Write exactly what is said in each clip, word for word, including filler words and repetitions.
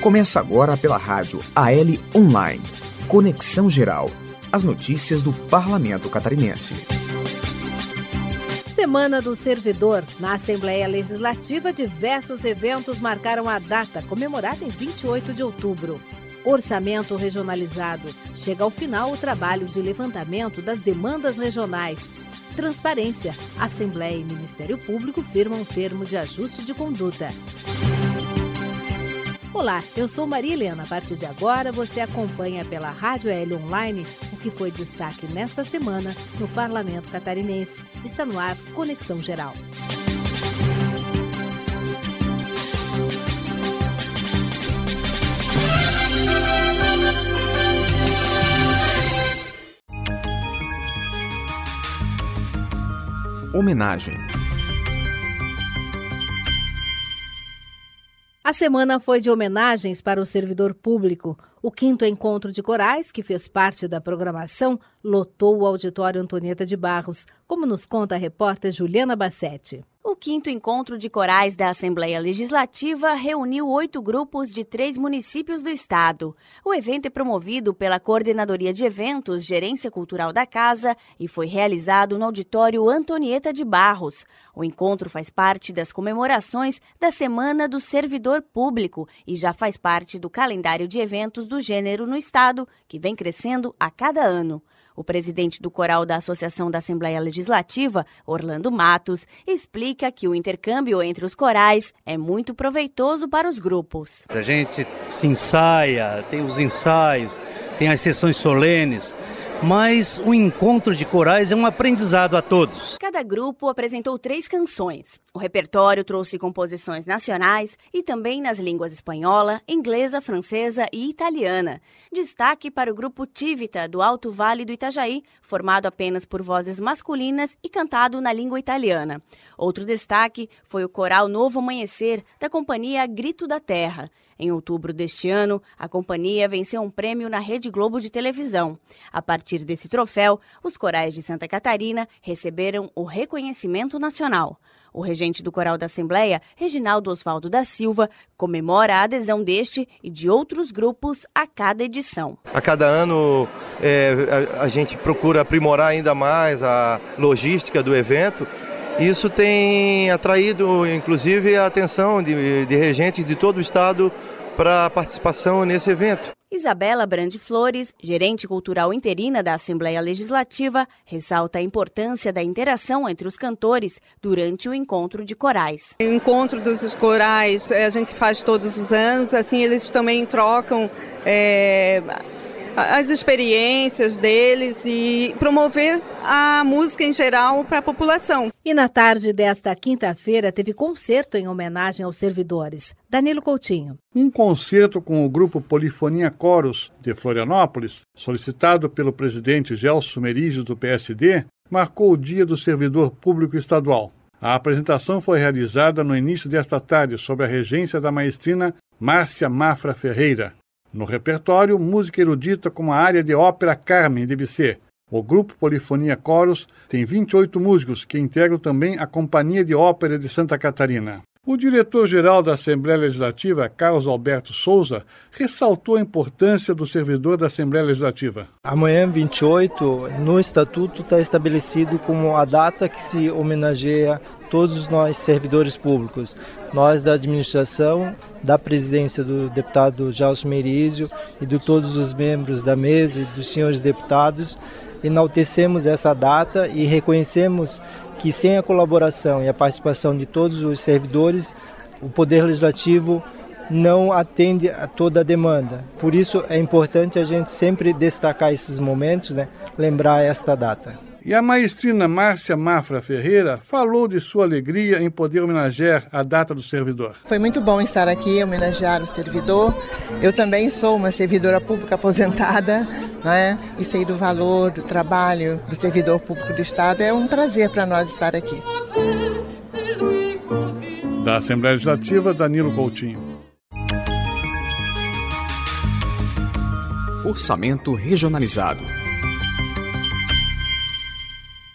Começa agora pela rádio A L Online. Conexão Geral. As notícias do Parlamento Catarinense. Semana do Servidor. Na Assembleia Legislativa, diversos eventos marcaram a data, comemorada em vinte e oito de outubro. Orçamento regionalizado. Chega ao final o trabalho de levantamento das demandas regionais. Transparência. Assembleia e Ministério Público firmam um termo de ajuste de conduta. Olá, eu sou Maria Helena. A partir de agora, você acompanha pela Rádio A L Online o que foi destaque nesta semana no Parlamento Catarinense. Está no ar Conexão Geral. Homenagem. A semana foi de homenagens para o servidor público. O quinto encontro de corais, que fez parte da programação, lotou o auditório Antonieta de Barros, como nos conta a repórter Juliana Bassetti. O quinto encontro de corais da Assembleia Legislativa reuniu oito grupos de três municípios do estado. O evento é promovido pela Coordenadoria de Eventos, Gerência Cultural da Casa e foi realizado no auditório Antonieta de Barros. O encontro faz parte das comemorações da Semana do Servidor Público e já faz parte do calendário de eventos do gênero no estado, que vem crescendo a cada ano. O presidente do coral da Associação da Assembleia Legislativa, Orlando Matos, explica que o intercâmbio entre os corais é muito proveitoso para os grupos. A gente se ensaia, tem os ensaios, tem as sessões solenes, mas o encontro de corais é um aprendizado a todos. Cada grupo apresentou três canções. O repertório trouxe composições nacionais e também nas línguas espanhola, inglesa, francesa e italiana. Destaque para o grupo Tivita, do Alto Vale do Itajaí, formado apenas por vozes masculinas e cantado na língua italiana. Outro destaque foi o coral Novo Amanhecer, da companhia Grito da Terra. Em outubro deste ano, a companhia venceu um prêmio na Rede Globo de televisão. A partir desse troféu, os corais de Santa Catarina receberam o reconhecimento nacional. O regente do Coral da Assembleia, Reginaldo Osvaldo da Silva, comemora a adesão deste e de outros grupos a cada edição. A cada ano é, a, a gente procura aprimorar ainda mais a logística do evento. Isso tem atraído, inclusive, a atenção de, de regentes de todo o estado para a participação nesse evento. Isabela Brande Flores, gerente cultural interina da Assembleia Legislativa, ressalta a importância da interação entre os cantores durante o encontro de corais. O encontro dos corais a gente faz todos os anos, assim eles também trocam é, as experiências deles e promover a música em geral para a população. E na tarde desta quinta-feira teve concerto em homenagem aos servidores. Danilo Coutinho. Um concerto com o grupo Polifonia Coros, de Florianópolis, solicitado pelo presidente Gelson Merizio do P S D, marcou o Dia do Servidor Público Estadual. A apresentação foi realizada no início desta tarde sob a regência da maestrina Márcia Mafra Ferreira. No repertório, música erudita como a área de ópera Carmen de Bizet. O grupo Polifonia Coros tem vinte e oito músicos que integram também a Companhia de Ópera de Santa Catarina. O diretor-geral da Assembleia Legislativa, Carlos Alberto Souza, ressaltou a importância do servidor da Assembleia Legislativa. Amanhã, vinte e oito, no Estatuto está estabelecido como a data que se homenageia todos nós servidores públicos. Nós da administração, da presidência do deputado Gelson Merizio e de todos os membros da mesa e dos senhores deputados, enaltecemos essa data e reconhecemos que sem a colaboração e a participação de todos os servidores, o Poder Legislativo não atende a toda a demanda. Por isso é importante a gente sempre destacar esses momentos, né? Lembrar esta data. E a maestrina Márcia Mafra Ferreira falou de sua alegria em poder homenagear a data do servidor. Foi muito bom estar aqui, homenagear o servidor. Eu também sou uma servidora pública aposentada, né? E sei do valor do trabalho do servidor público do Estado. É um prazer para nós estar aqui. Da Assembleia Legislativa, Danilo Coutinho. Orçamento regionalizado.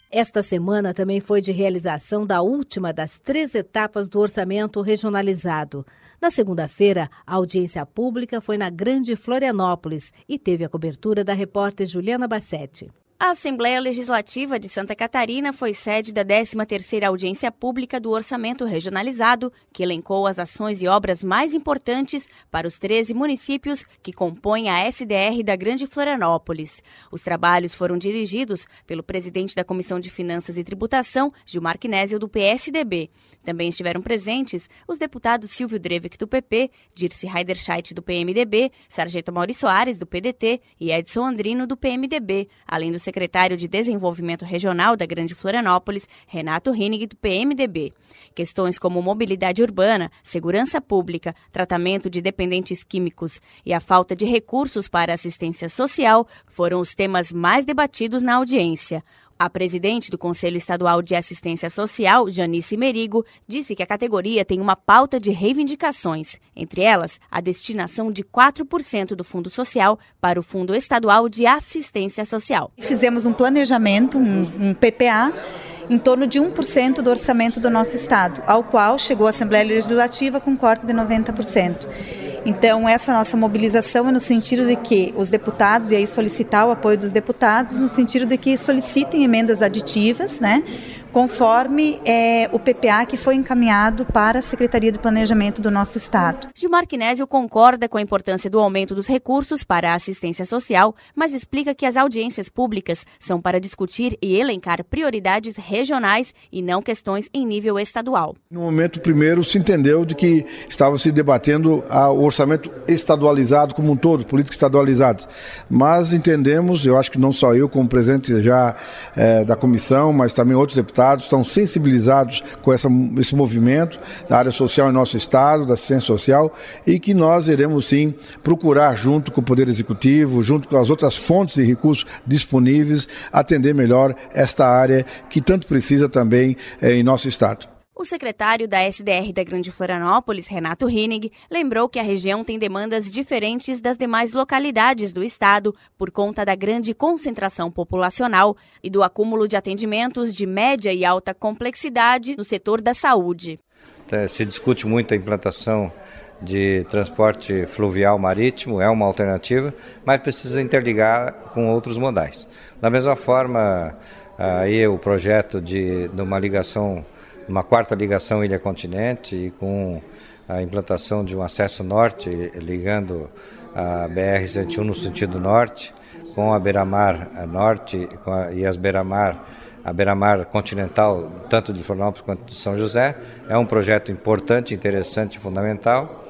Esta semana também foi de realização da última das três etapas do orçamento regionalizado. Na segunda-feira, a audiência pública foi na Grande Florianópolis e teve a cobertura da repórter Juliana Bassetti. A Assembleia Legislativa de Santa Catarina foi sede da décima terceira audiência pública do Orçamento Regionalizado, que elencou as ações e obras mais importantes para os treze municípios que compõem a S D R da Grande Florianópolis. Os trabalhos foram dirigidos pelo presidente da Comissão de Finanças e Tributação, Gilmar Knezia, do P S D B. Também estiveram presentes os deputados Silvio Drevik, do P P, Dirce Heiderscheit, do P M D B, Sargento Mauri Soares, do P D T e Edson Andrino, do P M D B, além do secretário de Desenvolvimento Regional da Grande Florianópolis, Renato Hinig, do P M D B. Questões como mobilidade urbana, segurança pública, tratamento de dependentes químicos e a falta de recursos para assistência social foram os temas mais debatidos na audiência. A presidente do Conselho Estadual de Assistência Social, Janice Merigo, disse que a categoria tem uma pauta de reivindicações, entre elas a destinação de quatro por cento do Fundo Social para o Fundo Estadual de Assistência Social. Fizemos um planejamento, um, um P P A, em torno de um por cento do orçamento do nosso estado, ao qual chegou a Assembleia Legislativa com corte de noventa por cento. Então, essa nossa mobilização é no sentido de que os deputados, e aí solicitar o apoio dos deputados, no sentido de que solicitem emendas aditivas, né, conforme é, o P P A que foi encaminhado para a Secretaria de Planejamento do nosso estado. Gilmar Knezia concorda com a importância do aumento dos recursos para a assistência social, mas explica que as audiências públicas são para discutir e elencar prioridades regionais e não questões em nível estadual. No momento, primeiro, se entendeu de que estava se debatendo o orçamento estadualizado como um todo, políticos estadualizados. Mas entendemos, eu acho que não só eu como presidente já é, da comissão, mas também outros deputados, estão sensibilizados com essa, esse movimento da área social em nosso estado, da assistência social, e que nós iremos sim procurar, junto com o Poder Executivo, junto com as outras fontes de recursos disponíveis, atender melhor esta área que tanto precisa também eh, em nosso estado. O secretário da S D R da Grande Florianópolis, Renato Hinig, lembrou que a região tem demandas diferentes das demais localidades do estado por conta da grande concentração populacional e do acúmulo de atendimentos de média e alta complexidade no setor da saúde. Se discute muito a implantação de transporte fluvial marítimo, é uma alternativa, mas precisa interligar com outros modais. Da mesma forma, aí o projeto de, de uma ligação uma quarta ligação ilha-continente e com a implantação de um acesso norte, ligando a B R cento e um no sentido norte, com a beira-mar norte com a, e as beira-mar, a beira-mar continental, tanto de Florianópolis quanto de São José, é um projeto importante, interessante e fundamental.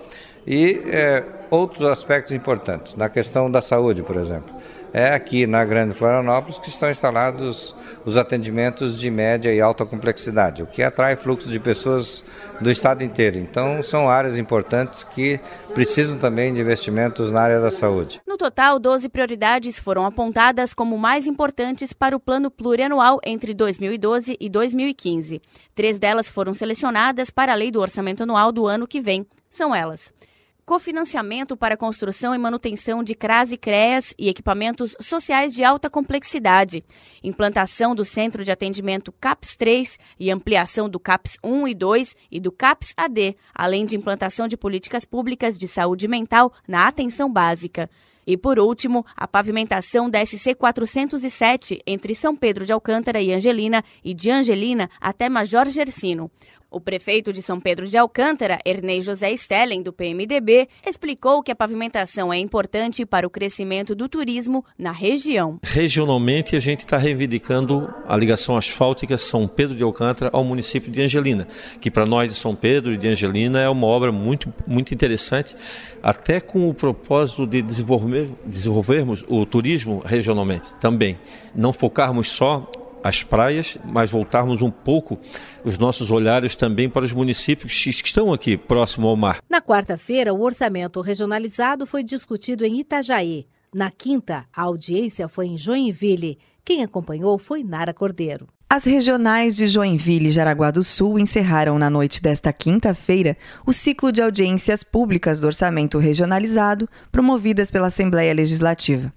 E é, outros aspectos importantes, na questão da saúde, por exemplo. É aqui na Grande Florianópolis que estão instalados os atendimentos de média e alta complexidade, o que atrai fluxos de pessoas do estado inteiro. Então, são áreas importantes que precisam também de investimentos na área da saúde. No total, doze prioridades foram apontadas como mais importantes para o plano plurianual entre dois mil e doze e dois mil e quinze. Três delas foram selecionadas para a lei do orçamento anual do ano que vem. São elas: cofinanciamento para construção e manutenção de C R A S e C R E A S e equipamentos sociais de alta complexidade, implantação do Centro de Atendimento CAPS três e ampliação do CAPS um e dois e do CAPS A D, além de implantação de políticas públicas de saúde mental na atenção básica. E, por último, a pavimentação da S C quatrocentos e sete entre São Pedro de Alcântara e Angelina e de Angelina até Major Gersino. O prefeito de São Pedro de Alcântara, Ernei José Stellen, do P M D B, explicou que a pavimentação é importante para o crescimento do turismo na região. Regionalmente, a gente está reivindicando a ligação asfáltica São Pedro de Alcântara ao município de Angelina, que para nós de São Pedro e de Angelina é uma obra muito, muito interessante, até com o propósito de desenvolver, desenvolvermos o turismo regionalmente também. Não focarmos só as praias, mas voltarmos um pouco os nossos olhares também para os municípios que estão aqui próximo ao mar. Na quarta-feira, o orçamento regionalizado foi discutido em Itajaí. Na quinta, a audiência foi em Joinville. Quem acompanhou foi Nara Cordeiro. As regionais de Joinville e Jaraguá do Sul encerraram na noite desta quinta-feira o ciclo de audiências públicas do orçamento regionalizado promovidas pela Assembleia Legislativa.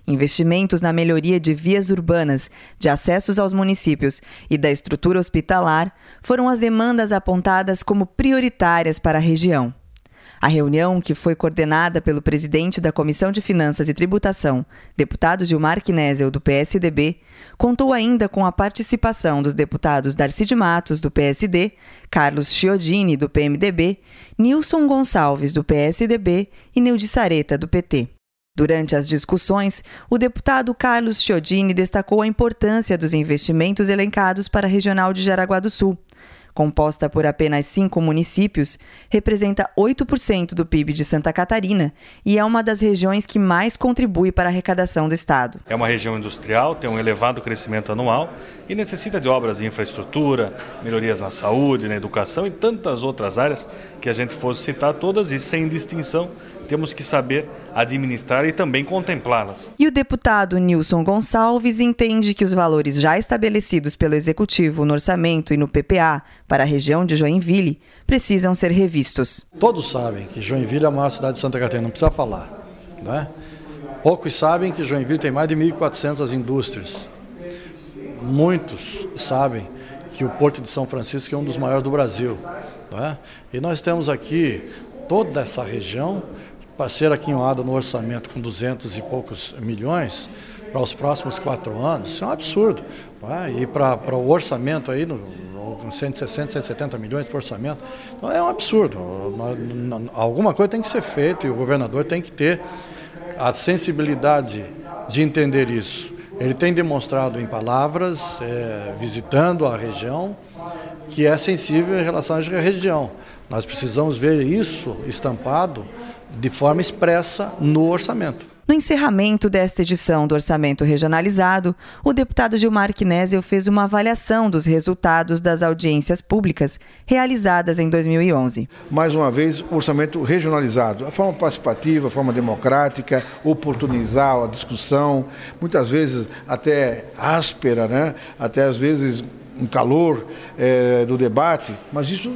investimentos na melhoria de vias urbanas, de acessos aos municípios e da estrutura hospitalar foram as demandas apontadas como prioritárias para a região. A reunião, que foi coordenada pelo presidente da Comissão de Finanças e Tributação, deputado Gilmar Knezel, do P S D B, contou ainda com a participação dos deputados Darcy de Matos, do P S D, Carlos Chiodini, do P M D B, Nilson Gonçalves, do P S D B e Neudi Sareta, do P T. Durante as discussões, o deputado Carlos Chiodini destacou a importância dos investimentos elencados para a Regional de Jaraguá do Sul. Composta por apenas cinco municípios, representa oito por cento do P I B de Santa Catarina e é uma das regiões que mais contribui para a arrecadação do Estado. É uma região industrial, tem um elevado crescimento anual e necessita de obras de infraestrutura, melhorias na saúde, na educação e tantas outras áreas que a gente fosse citar todas e sem distinção. Temos que saber administrar e também contemplá-las. E o deputado Nilson Gonçalves entende que os valores já estabelecidos pelo Executivo no orçamento e no P P A para a região de Joinville precisam ser revistos. Todos sabem que Joinville é a maior cidade de Santa Catarina, não precisa falar, né? Poucos sabem que Joinville tem mais de mil e quatrocentas indústrias. Muitos sabem que o Porto de São Francisco é um dos maiores do Brasil, né? E nós temos aqui toda essa região para ser aquinhoada no orçamento com duzentos e poucos milhões para os próximos quatro anos, isso é um absurdo. Né? E para, para o orçamento aí, no, no cento e sessenta, cento e setenta milhões para o orçamento, então é um absurdo. Alguma coisa tem que ser feita e o governador tem que ter a sensibilidade de entender isso. Ele tem demonstrado em palavras, é, visitando a região, que é sensível em relação à região. Nós precisamos ver isso estampado de forma expressa no orçamento. No encerramento desta edição do Orçamento Regionalizado, o deputado Gilmar Knezel fez uma avaliação dos resultados das audiências públicas realizadas em dois mil e onze. Mais uma vez, o orçamento regionalizado, a forma participativa, a forma democrática, oportunizar a discussão, muitas vezes até áspera, né? Até às vezes um calor é, do debate, mas isso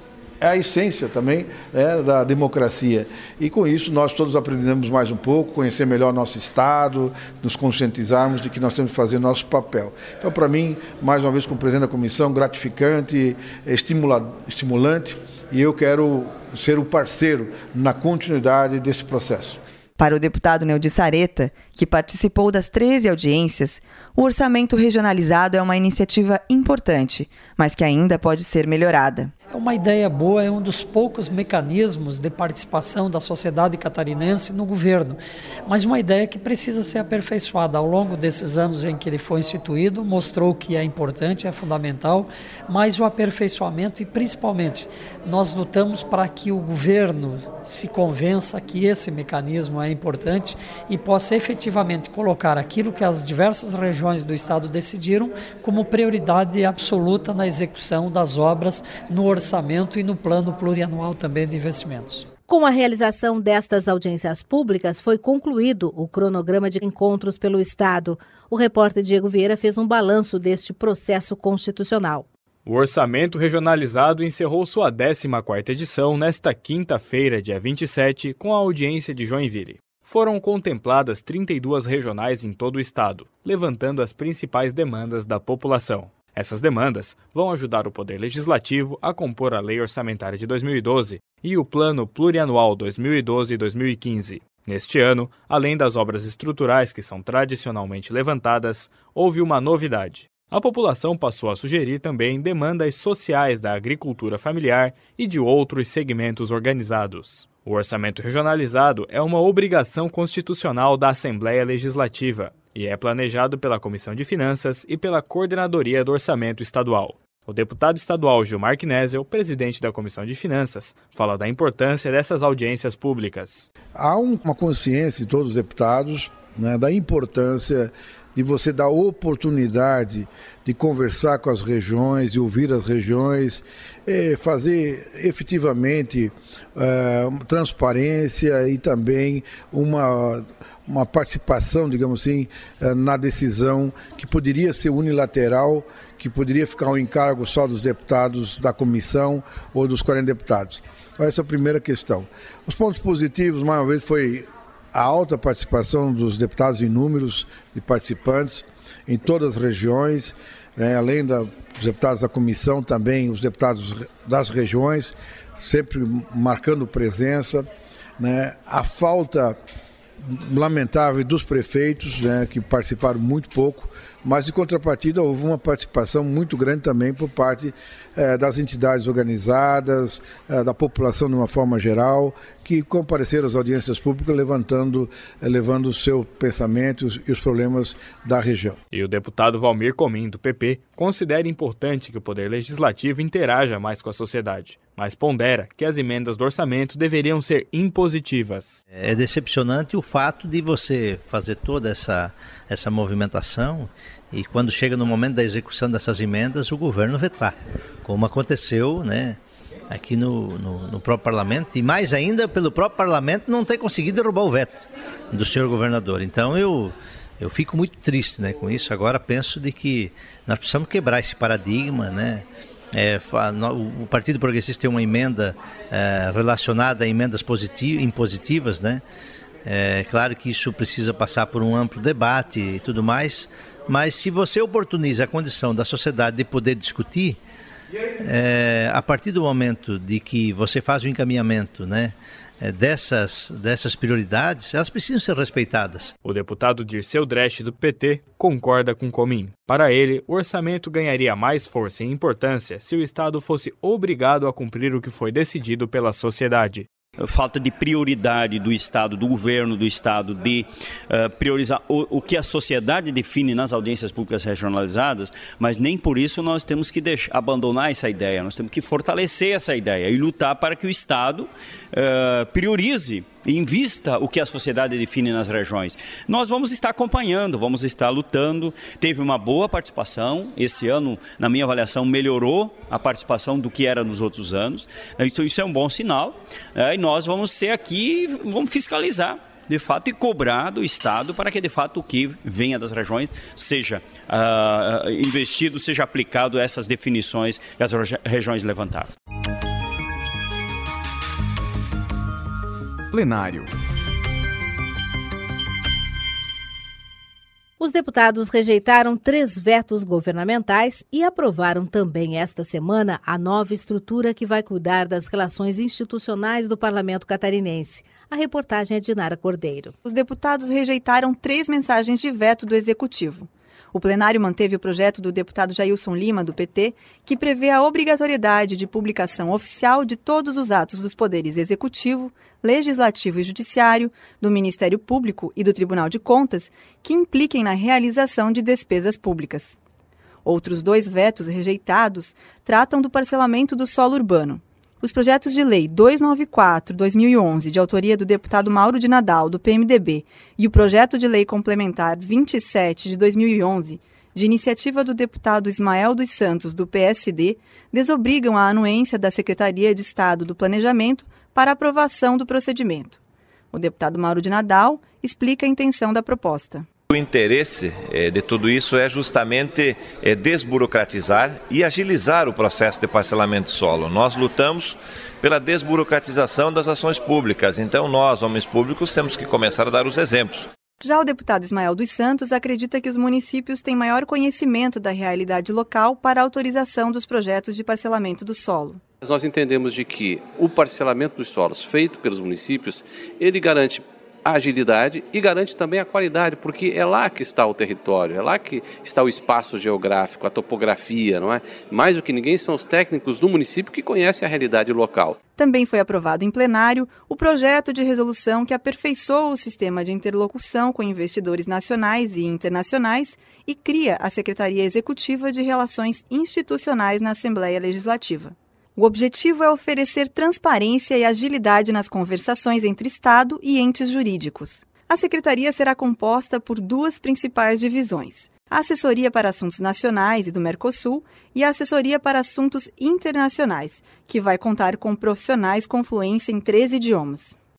é a essência também, né, da democracia. E com isso nós todos aprendemos mais um pouco, conhecer melhor nosso Estado, nos conscientizarmos de que nós temos que fazer nosso papel. Então, para mim, mais uma vez, como presidente da comissão, gratificante, estimula, estimulante, e eu quero ser o parceiro na continuidade desse processo. Para o deputado Neudi Sareta, que participou das treze audiências, o orçamento regionalizado é uma iniciativa importante, mas que ainda pode ser melhorada. É uma ideia boa, é um dos poucos mecanismos de participação da sociedade catarinense no governo, mas uma ideia que precisa ser aperfeiçoada. Ao longo desses anos em que ele foi instituído, mostrou que é importante, é fundamental, mas o aperfeiçoamento e, principalmente, nós lutamos para que o governo se convença que esse mecanismo é importante e possa efetivamente colocar aquilo que as diversas regiões do Estado decidiram como prioridade absoluta na execução das obras no orçamento e no plano plurianual também de investimentos. Com a realização destas audiências públicas, foi concluído o cronograma de encontros pelo Estado. O repórter Diego Vieira fez um balanço deste processo constitucional. O Orçamento Regionalizado encerrou sua décima quarta edição nesta quinta-feira, dia vinte e sete, com a audiência de Joinville. Foram contempladas trinta e duas regionais em todo o estado, levantando as principais demandas da população. Essas demandas vão ajudar o Poder Legislativo a compor a Lei Orçamentária de dois mil e doze e o Plano Plurianual dois mil e doze a dois mil e quinze. Neste ano, além das obras estruturais que são tradicionalmente levantadas, houve uma novidade. A população passou a sugerir também demandas sociais da agricultura familiar e de outros segmentos organizados. O orçamento regionalizado é uma obrigação constitucional da Assembleia Legislativa e é planejado pela Comissão de Finanças e pela Coordenadoria do Orçamento Estadual. O deputado estadual Gilmar Knezel, presidente da Comissão de Finanças, fala da importância dessas audiências públicas. Há uma consciência de todos os deputados, né, da importância de você dar oportunidade de conversar com as regiões, de ouvir as regiões, fazer efetivamente uh, transparência e também uma, uma participação, digamos assim, uh, na decisão que poderia ser unilateral, que poderia ficar um encargo só dos deputados da comissão ou dos quarenta deputados. Então, essa é a primeira questão. Os pontos positivos, mais uma vez, foi a alta participação dos deputados em números de participantes em todas as regiões, né, além da, dos deputados da comissão, também os deputados das regiões, sempre marcando presença, né, a falta lamentável dos prefeitos, né, que participaram muito pouco, mas em contrapartida houve uma participação muito grande também por parte eh, das entidades organizadas, eh, da população de uma forma geral, que compareceram às audiências públicas levantando, eh, levando o seu pensamento e os problemas da região. E o deputado Valmir Comim, do P P, considera importante que o Poder Legislativo interaja mais com a sociedade, mas pondera que as emendas do orçamento deveriam ser impositivas. É decepcionante o fato de você fazer toda essa, essa movimentação e quando chega no momento da execução dessas emendas, o governo vetar, como aconteceu, né, aqui no, no, no próprio parlamento, e mais ainda pelo próprio parlamento não ter conseguido derrubar o veto do senhor governador. Então eu, eu fico muito triste, né, com isso. Agora penso de que nós precisamos quebrar esse paradigma, né? É, o Partido Progressista tem uma emenda é, relacionada a emendas positivas, impositivas, né? É claro que isso precisa passar por um amplo debate e tudo mais, mas se você oportuniza a condição da sociedade de poder discutir, é, a partir do momento de que você faz o encaminhamento, né, dessas, dessas prioridades, elas precisam ser respeitadas. O deputado Dirceu Dresch, do P T, concorda com Comim. Para ele, o orçamento ganharia mais força e importância se o Estado fosse obrigado a cumprir o que foi decidido pela sociedade. Falta de prioridade do Estado, do governo do Estado, de uh, priorizar o, o que a sociedade define nas audiências públicas regionalizadas, mas nem por isso nós temos que deixar, abandonar essa ideia, nós temos que fortalecer essa ideia e lutar para que o Estado uh, priorize e invista o que a sociedade define nas regiões. Nós vamos estar acompanhando, vamos estar lutando. Teve uma boa participação, esse ano, na minha avaliação, melhorou a participação do que era nos outros anos, então isso é um bom sinal, é, e nós vamos ser aqui, vamos fiscalizar de fato e cobrar do Estado para que de fato o que venha das regiões seja uh, investido, seja aplicado a essas definições que as regiões levantaram. Plenário. Os deputados rejeitaram três vetos governamentais e aprovaram também esta semana a nova estrutura que vai cuidar das relações institucionais do Parlamento catarinense. A reportagem é de Nara Cordeiro. Os deputados rejeitaram três mensagens de veto do Executivo. O plenário manteve o projeto do deputado Jailson Lima, do P T, que prevê a obrigatoriedade de publicação oficial de todos os atos dos poderes Executivo, Legislativo e Judiciário, do Ministério Público e do Tribunal de Contas, que impliquem na realização de despesas públicas. Outros dois vetos rejeitados tratam do parcelamento do solo urbano. Os projetos de lei duzentos e noventa e quatro barra dois mil e onze, de autoria do deputado Mauro de Nadal, do P M D B, e o projeto de lei complementar vinte e sete de dois mil e onze, de iniciativa do deputado Ismael dos Santos, do P S D, desobrigam a anuência da Secretaria de Estado do Planejamento para aprovação do procedimento. O deputado Mauro de Nadal explica a intenção da proposta. O interesse eh, de tudo isso é justamente eh, desburocratizar e agilizar o processo de parcelamento de solo. Nós lutamos pela desburocratização das ações públicas, então nós, homens públicos, temos que começar a dar os exemplos. Já o deputado Ismael dos Santos acredita que os municípios têm maior conhecimento da realidade local para a autorização dos projetos de parcelamento do solo. Nós entendemos de que o parcelamento dos solos feito pelos municípios, ele garante a agilidade e garante também a qualidade, porque é lá que está o território, é lá que está o espaço geográfico, a topografia, não é? Mais do que ninguém são os técnicos do município que conhecem a realidade local. Também foi aprovado em plenário o projeto de resolução que aperfeiçoa o sistema de interlocução com investidores nacionais e internacionais e cria a Secretaria Executiva de Relações Institucionais na Assembleia Legislativa. O objetivo é oferecer transparência e agilidade nas conversações entre Estado e entes jurídicos. A secretaria será composta por duas principais divisões: a Assessoria para Assuntos Nacionais e do Mercosul e a Assessoria para Assuntos Internacionais, que vai contar com profissionais com fluência em três idiomas.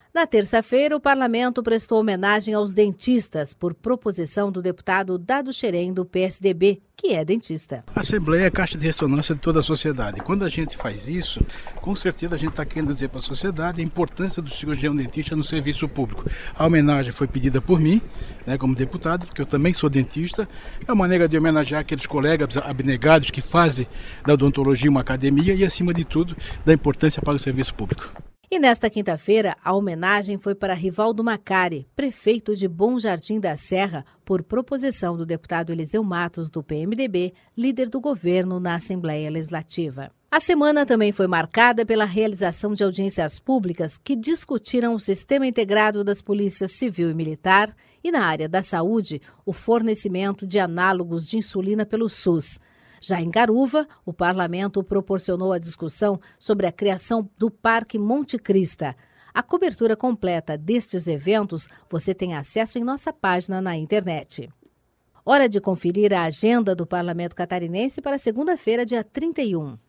Na terça-feira, o parlamento prestou homenagem aos dentistas por proposição do deputado Dado Xerém, do P S D B, que é dentista. A Assembleia é a caixa de ressonância de toda a sociedade. Quando a gente faz isso, com certeza a gente está querendo dizer para a sociedade a importância do cirurgião dentista no serviço público. A homenagem foi pedida por mim, né, como deputado, porque eu também sou dentista. É uma maneira de homenagear aqueles colegas abnegados que fazem da odontologia uma academia e, acima de tudo, da importância para o serviço público. E nesta quinta-feira, a homenagem foi para Rivaldo Macari, prefeito de Bom Jardim da Serra, por proposição do deputado Eliseu Matos, do P M D B, líder do governo na Assembleia Legislativa. A semana também foi marcada pela realização de audiências públicas que discutiram o sistema integrado das polícias civil e militar e, na área da saúde, o fornecimento de análogos de insulina pelo SUS. Já em Garuva, o parlamento proporcionou a discussão sobre a criação do Parque Monte Crista. A cobertura completa destes eventos você tem acesso em nossa página na internet. Hora de conferir a agenda do Parlamento Catarinense para segunda-feira, dia trinta e um.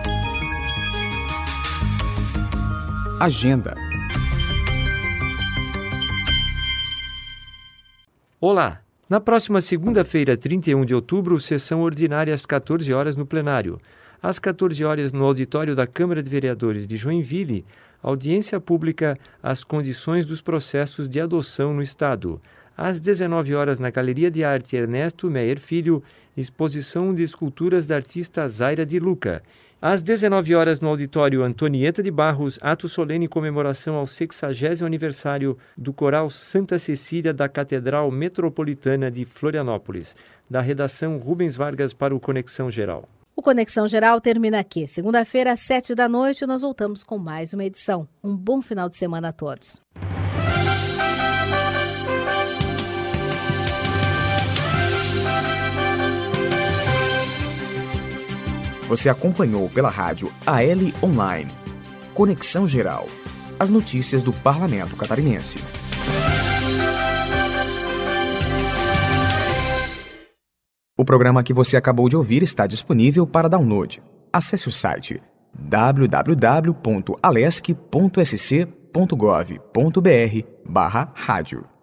Agenda. Olá! Na próxima segunda-feira, trinta e um de outubro, sessão ordinária às quatorze horas no plenário. Às quatorze horas, no auditório da Câmara de Vereadores de Joinville, audiência pública às condições dos processos de adoção no Estado. Às dezenove horas, na Galeria de Arte Ernesto Meyer Filho, exposição de esculturas da artista Zaira de Luca. Às dezenove horas, no auditório Antonieta de Barros, ato solene em comemoração ao sexagésimo aniversário do Coral Santa Cecília da Catedral Metropolitana de Florianópolis. Da redação Rubens Vargas para o Conexão Geral. O Conexão Geral termina aqui. Segunda-feira, às sete da noite, nós voltamos com mais uma edição. Um bom final de semana a todos. Você acompanhou pela rádio A L Online. Conexão Geral. As notícias do Parlamento Catarinense. O programa que você acabou de ouvir está disponível para download. Acesse o site w w w ponto alesc ponto s c ponto gov ponto b r barra rádio.